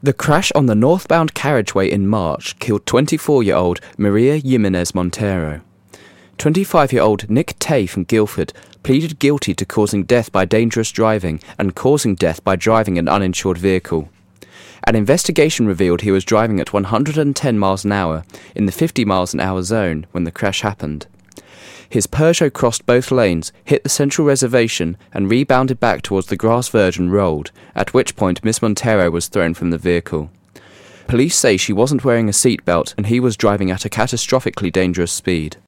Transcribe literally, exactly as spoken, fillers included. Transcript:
The crash on the northbound carriageway in March killed twenty-four-year-old Maria Jimenez Montero. twenty-five-year-old Nick Tay from Guildford pleaded guilty to causing death by dangerous driving and causing death by driving an uninsured vehicle. An investigation revealed he was driving at one hundred ten miles an hour in the fifty miles an hour zone when the crash happened. His Peugeot crossed both lanes, hit the central reservation, and rebounded back towards the grass verge and rolled, at which point Miss Montero was thrown from the vehicle. Police say she wasn't wearing a seatbelt and he was driving at a catastrophically dangerous speed.